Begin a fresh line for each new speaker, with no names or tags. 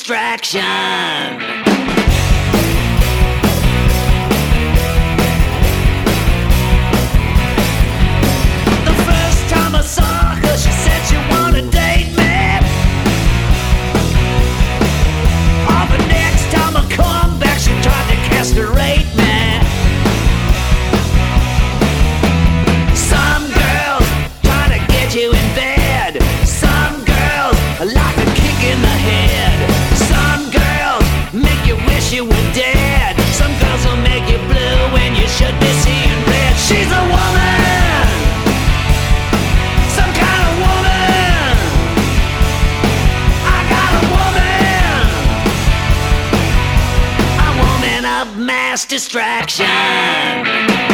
distraction. The first time I saw her, she said she wanted to date me. Oh, the next time I come back, she tried to castrate me. Some girls try to get you in bed. Some girls like a kick in the head. Some girls make you wish you were dead. Some girls will make you blue when you should be seeing red. She's a woman, some kind of woman. I got a woman of mass distraction.